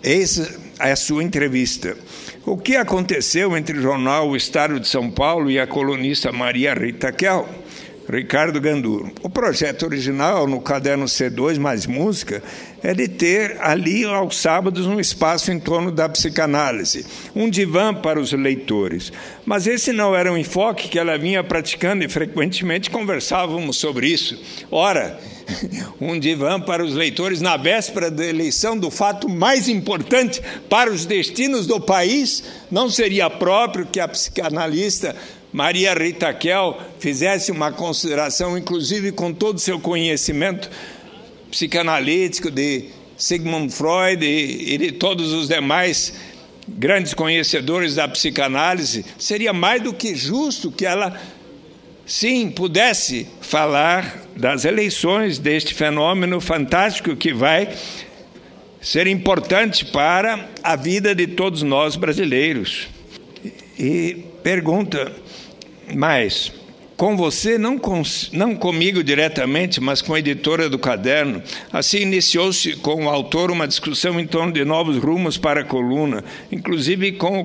Eis a sua entrevista. O que aconteceu entre o jornal O Estado de São Paulo e a colunista Maria Rita Kel? Ricardo Ganduro. O projeto original, no caderno C2 mais música, é de ter ali aos sábados um espaço em torno da psicanálise, um divã para os leitores. Mas esse não era um enfoque que ela vinha praticando e frequentemente conversávamos sobre isso. Ora, um divã para os leitores na véspera da eleição do fato mais importante para os destinos do país, não seria próprio que a psicanalista Maria Rita Kel fizesse uma consideração, inclusive com todo o seu conhecimento psicanalítico de Sigmund Freud e de todos os demais grandes conhecedores da psicanálise? Seria mais do que justo que ela, sim, pudesse falar das eleições, deste fenômeno fantástico que vai ser importante para a vida de todos nós brasileiros. E pergunta: mas com você, não comigo diretamente, mas com a editora do caderno, assim iniciou-se com o autor uma discussão em torno de novos rumos para a coluna, inclusive com o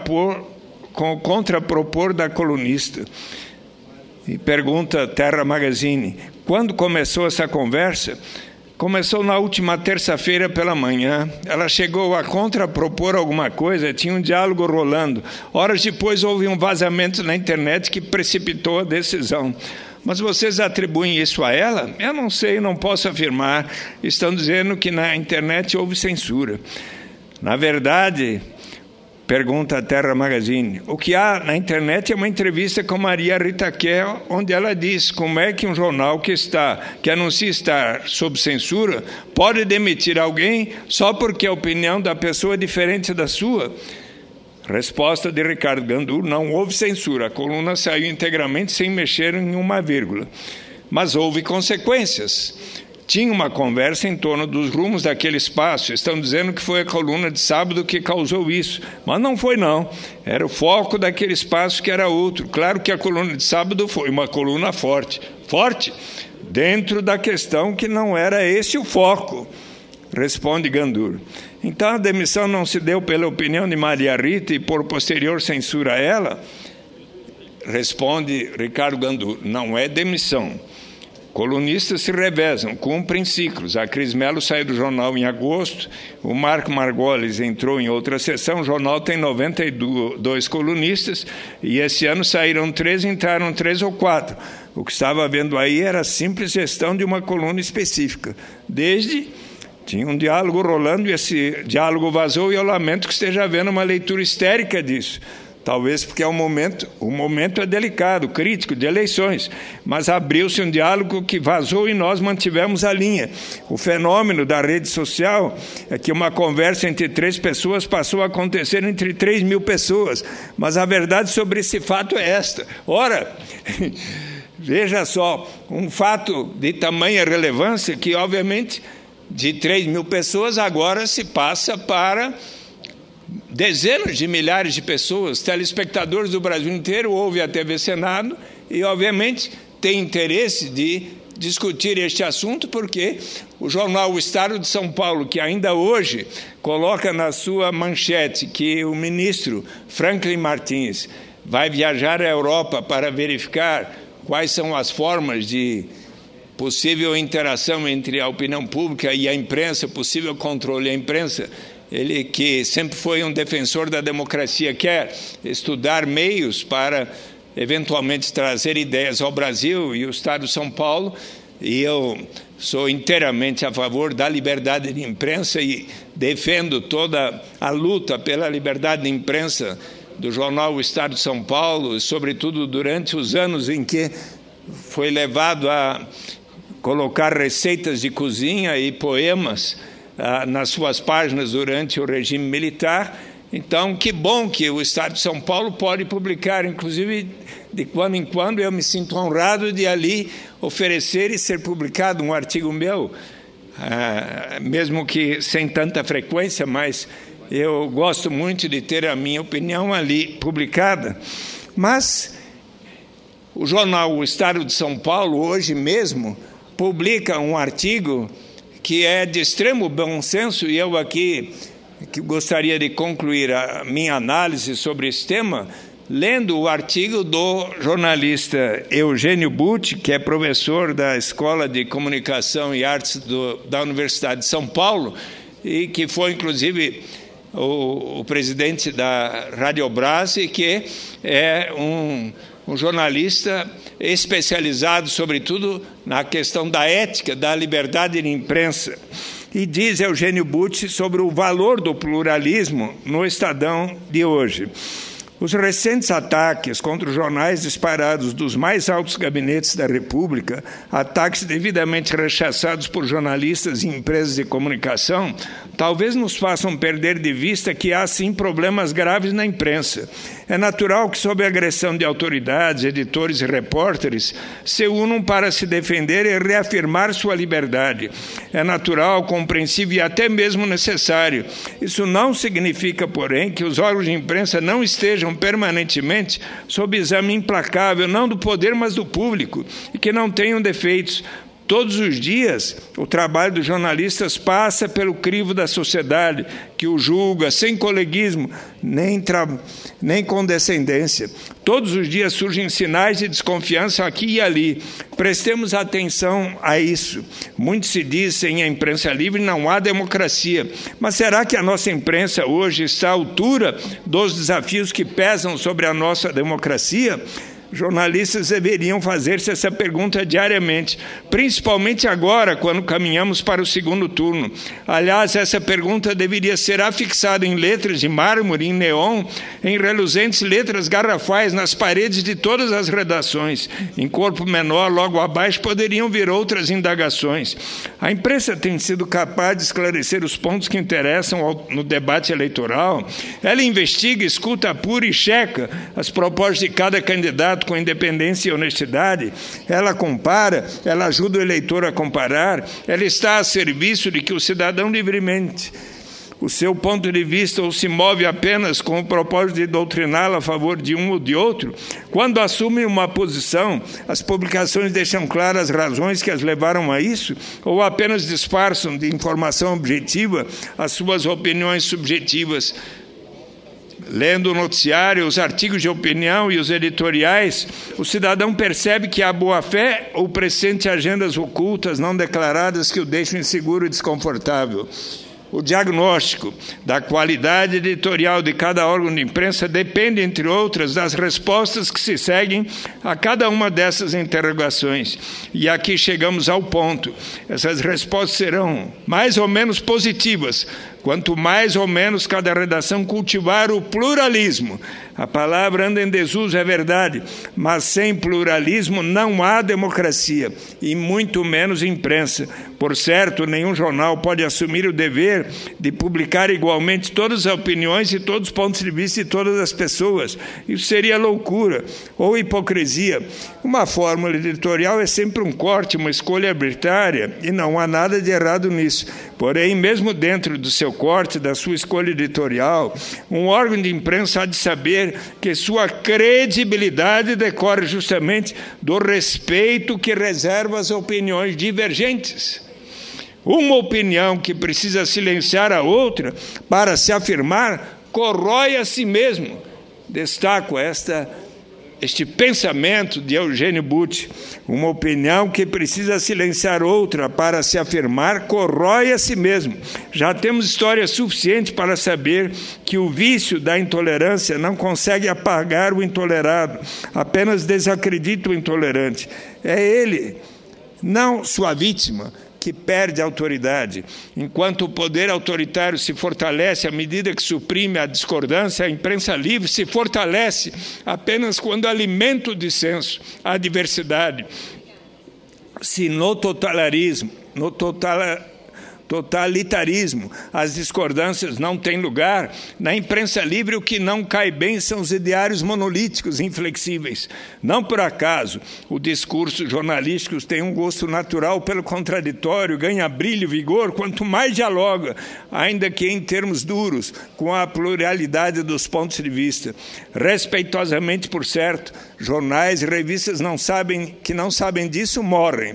contrapropor da colunista. E pergunta Terra Magazine: quando começou essa conversa? Começou na última terça-feira pela manhã. Ela chegou a contrapropor alguma coisa, tinha um diálogo rolando. Horas depois houve um vazamento na internet que precipitou a decisão. Mas vocês atribuem isso a ela? Eu não sei, não posso afirmar. Estão dizendo que na internet houve censura. Na verdade, pergunta a Terra Magazine, o que há na internet é uma entrevista com Maria Rita Kel, onde ela diz como é que um jornal que anuncia estar sob censura pode demitir alguém só porque a opinião da pessoa é diferente da sua. Resposta de Ricardo Ganduro: não houve censura, a coluna saiu integralmente sem mexer em uma vírgula. Mas houve consequências. Tinha uma conversa em torno dos rumos daquele espaço. Estão dizendo que foi a coluna de sábado que causou isso. Mas não foi, não. Era o foco daquele espaço que era outro. Claro que a coluna de sábado foi uma coluna forte. Forte dentro da questão que não era esse o foco. Responde Ganduro. Então a demissão não se deu pela opinião de Maria Rita e por posterior censura a ela? Responde Ricardo Ganduro. Não é demissão. Colunistas se revezam, cumprem ciclos. A Cris Mello saiu do jornal em agosto, o Marco Margolis entrou em outra sessão, o jornal tem 92 colunistas, e esse ano saíram 3, entraram 3 ou 4. O que estava havendo aí era a simples gestão de uma coluna específica. Tinha um diálogo rolando e esse diálogo vazou, e eu lamento que esteja havendo uma leitura histérica disso. Talvez porque o momento é delicado, crítico, de eleições, mas abriu-se um diálogo que vazou e nós mantivemos a linha. O fenômeno da rede social é que uma conversa entre 3 pessoas passou a acontecer entre 3.000 pessoas, mas a verdade sobre esse fato é esta. Ora, veja só, um fato de tamanha relevância que, obviamente, de 3.000 pessoas agora se passa para dezenas de milhares de pessoas, telespectadores do Brasil inteiro, ouvem a TV Senado e, obviamente, tem interesse de discutir este assunto, porque o jornal O Estado de São Paulo, que ainda hoje coloca na sua manchete que o ministro Franklin Martins vai viajar à Europa para verificar quais são as formas de possível interação entre a opinião pública e a imprensa, possível controle à imprensa. Ele, que sempre foi um defensor da democracia, quer estudar meios para eventualmente trazer ideias ao Brasil e o Estado de São Paulo, e eu sou inteiramente a favor da liberdade de imprensa e defendo toda a luta pela liberdade de imprensa do jornal O Estado de São Paulo, sobretudo durante os anos em que foi levado a colocar receitas de cozinha e poemas nas suas páginas durante o regime militar. Então, que bom que o Estado de São Paulo pode publicar, inclusive, de quando em quando eu me sinto honrado de ali oferecer e ser publicado um artigo meu, mesmo que sem tanta frequência, mas eu gosto muito de ter a minha opinião ali publicada. Mas o jornal O Estado de São Paulo, hoje mesmo, publica um artigo que é de extremo bom senso, e eu aqui que gostaria de concluir a minha análise sobre esse tema lendo o artigo do jornalista Eugênio Butti, que é professor da Escola de Comunicação e Artes da Universidade de São Paulo, e que foi, inclusive, o presidente da Radiobras, e que é um jornalista especializado, sobretudo, na questão da ética, da liberdade de imprensa. E diz Eugênio Butti sobre o valor do pluralismo no Estadão de hoje. Os recentes ataques contra os jornais disparados dos mais altos gabinetes da República, ataques devidamente rechaçados por jornalistas e empresas de comunicação, talvez nos façam perder de vista que há, sim, problemas graves na imprensa. É natural que, sob a agressão de autoridades, editores e repórteres, se unam para se defender e reafirmar sua liberdade. É natural, compreensível e até mesmo necessário. Isso não significa, porém, que os órgãos de imprensa não estejam permanentemente sob exame implacável, não do poder, mas do público, e que não tenham defeitos. Todos os dias, o trabalho dos jornalistas passa pelo crivo da sociedade, que o julga sem coleguismo, nem condescendência. Todos os dias surgem sinais de desconfiança aqui e ali. Prestemos atenção a isso. Muito se diz, sem a imprensa livre não há democracia. Mas será que a nossa imprensa hoje está à altura dos desafios que pesam sobre a nossa democracia? Jornalistas deveriam fazer-se essa pergunta diariamente, principalmente agora, quando caminhamos para o segundo turno. Aliás, essa pergunta deveria ser afixada em letras de mármore, em neon, em reluzentes letras garrafais nas paredes de todas as redações. Em corpo menor, logo abaixo, poderiam vir outras indagações. A imprensa tem sido capaz de esclarecer os pontos que interessam no debate eleitoral. Ela investiga, escuta, apura e checa as propostas de cada candidato com independência e honestidade. Ela compara, ela ajuda o eleitor a comparar, ela está a serviço de que o cidadão livremente o seu ponto de vista ou se move apenas com o propósito de doutriná-lo a favor de um ou de outro. Quando assume uma posição, as publicações deixam claras as razões que as levaram a isso, ou apenas disfarçam de informação objetiva as suas opiniões subjetivas. Lendo o noticiário, os artigos de opinião e os editoriais, o cidadão percebe que há boa-fé ou pressente agendas ocultas não declaradas que o deixam inseguro e desconfortável. O diagnóstico da qualidade editorial de cada órgão de imprensa depende, entre outras, das respostas que se seguem a cada uma dessas interrogações. E aqui chegamos ao ponto. Essas respostas serão mais ou menos positivas, quanto mais ou menos cada redação cultivar o pluralismo. A palavra anda em desuso, é verdade, mas sem pluralismo não há democracia, e muito menos imprensa. Por certo, nenhum jornal pode assumir o dever de publicar igualmente todas as opiniões e todos os pontos de vista de todas as pessoas. Isso seria loucura ou hipocrisia. Uma fórmula editorial é sempre um corte, uma escolha arbitrária, e não há nada de errado nisso. Porém, mesmo dentro do seu corte, da sua escolha editorial, um órgão de imprensa há de saber que sua credibilidade decorre justamente do respeito que reserva às opiniões divergentes. Uma opinião que precisa silenciar a outra para se afirmar corrói a si mesmo. Destaco este pensamento de Eugênio Butti. Uma opinião que precisa silenciar outra para se afirmar corrói a si mesmo. Já temos história suficiente para saber que o vício da intolerância não consegue apagar o intolerado, apenas desacredita o intolerante. É ele, não sua vítima, que perde a autoridade. Enquanto o poder autoritário se fortalece à medida que suprime a discordância, a imprensa livre se fortalece apenas quando alimenta o dissenso, a diversidade. Se no totalitarismo as discordâncias não têm lugar, na imprensa livre o que não cai bem são os ideários monolíticos, inflexíveis. Não por acaso, o discurso jornalístico tem um gosto natural pelo contraditório, ganha brilho e vigor quanto mais dialoga, ainda que em termos duros, com a pluralidade dos pontos de vista. Respeitosamente, por certo, jornais e revistas que não sabem disso morrem.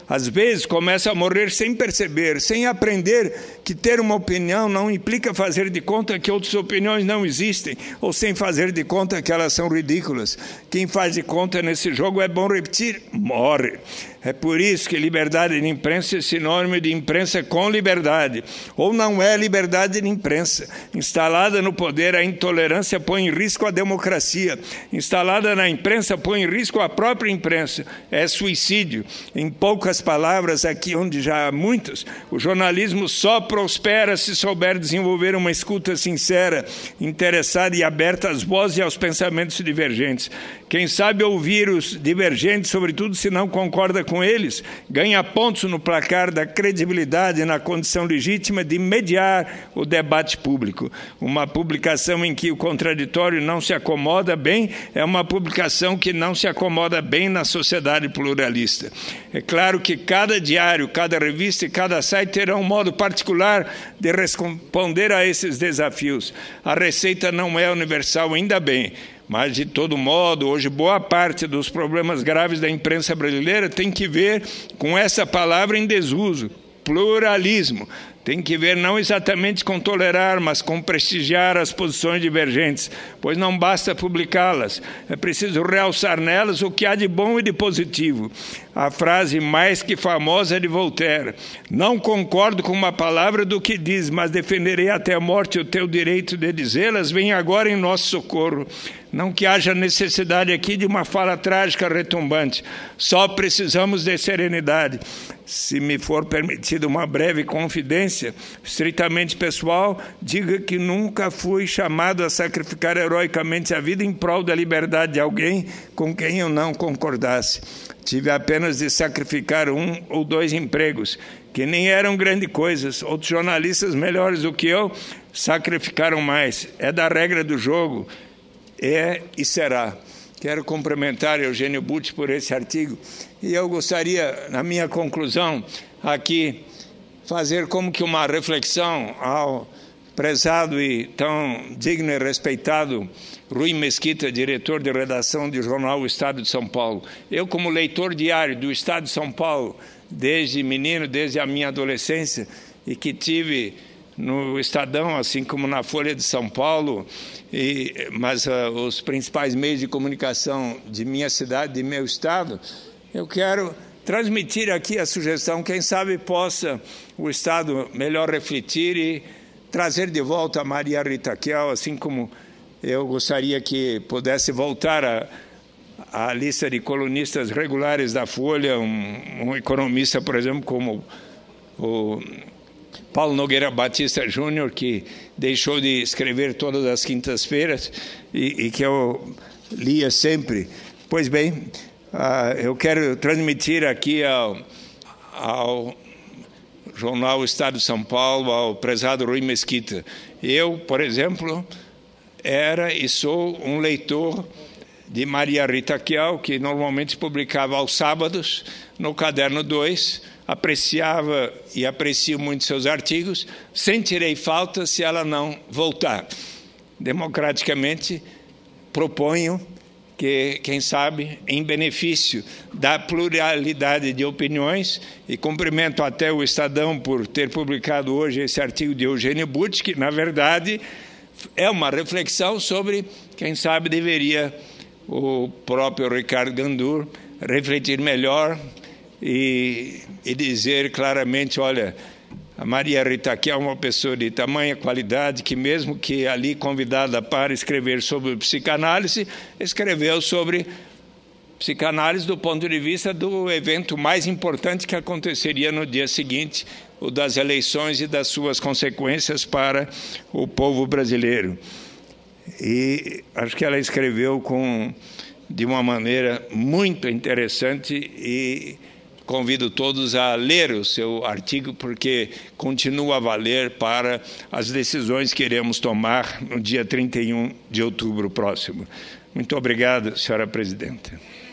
às vezes começa a morrer sem perceber, sem aprender que ter uma opinião não implica fazer de conta que outras opiniões não existem, ou sem fazer de conta que elas são ridículas. Quem faz de conta nesse jogo, é bom repetir, morre. É por isso que liberdade de imprensa é sinônimo de imprensa com liberdade, ou não é liberdade de imprensa. Instalada no poder, a intolerância põe em risco a democracia. Instalada na imprensa, põe em risco a própria imprensa. É suicídio. Em poucas palavras, aqui onde já há muitas, o jornalismo só prospera se souber desenvolver uma escuta sincera, interessada e aberta às vozes e aos pensamentos divergentes. Quem sabe ouvir os divergentes, sobretudo se não concorda com eles, ganha pontos no placar da credibilidade na condição legítima de mediar o debate público. Uma publicação em que o contraditório não se acomoda bem é uma publicação que não se acomoda bem na sociedade pluralista. É claro que cada diário, cada revista e cada site terão um modo particular de responder a esses desafios. A receita não é universal, ainda bem. Mas, de todo modo, hoje boa parte dos problemas graves da imprensa brasileira tem que ver com essa palavra em desuso, pluralismo. Tem que ver não exatamente com tolerar, mas com prestigiar as posições divergentes, pois não basta publicá-las, é preciso realçar nelas o que há de bom e de positivo. A frase mais que famosa de Voltaire: não concordo com uma palavra do que diz, mas defenderei até a morte o teu direito de dizê-las, vem agora em nosso socorro. Não que haja necessidade aqui de uma fala trágica retumbante, só precisamos de serenidade. Se me for permitida uma breve confidência, estritamente pessoal, diga que nunca fui chamado a sacrificar heroicamente a vida em prol da liberdade de alguém com quem eu não concordasse. Tive apenas de sacrificar 1 ou 2 empregos, que nem eram grandes coisas. Outros jornalistas melhores do que eu sacrificaram mais. É da regra do jogo, é e será. Quero cumprimentar Eugênio Butti por esse artigo e eu gostaria, na minha conclusão aqui, fazer como que uma reflexão ao prezado e tão digno e respeitado Rui Mesquita, diretor de redação do jornal O Estado de São Paulo. Eu, como leitor diário do Estado de São Paulo, desde menino, desde a minha adolescência, e que tive no Estadão, assim como na Folha de São Paulo, mas os principais meios de comunicação de minha cidade, de meu estado, eu quero transmitir aqui a sugestão, quem sabe possa o Estado melhor refletir e trazer de volta a Maria Rita Kiel, assim como eu gostaria que pudesse voltar a lista de colunistas regulares da Folha, um economista, por exemplo, como o Paulo Nogueira Batista Júnior, que deixou de escrever todas as quintas-feiras e que eu lia sempre. Pois bem, eu quero transmitir aqui ao jornal Estado de São Paulo, ao prezado Rui Mesquita. Eu, por exemplo, era e sou um leitor de Maria Rita Kiel, que normalmente publicava aos sábados no Caderno 2, apreciava e aprecio muito seus artigos, sentirei falta se ela não voltar. Democraticamente, proponho que, quem sabe, em benefício da pluralidade de opiniões, e cumprimento até o Estadão por ter publicado hoje esse artigo de Eugênio Butti, que, na verdade, é uma reflexão sobre, quem sabe, deveria o próprio Ricardo Gandur refletir melhor e dizer claramente, olha, a Maria Rita Kiel é uma pessoa de tamanha qualidade que, mesmo que ali convidada para escrever sobre psicanálise, escreveu sobre psicanálise do ponto de vista do evento mais importante que aconteceria no dia seguinte, o das eleições e das suas consequências para o povo brasileiro. E acho que ela escreveu de uma maneira muito interessante e convido todos a ler o seu artigo, porque continua a valer para as decisões que iremos tomar no dia 31 de outubro próximo. Muito obrigado, senhora presidenta.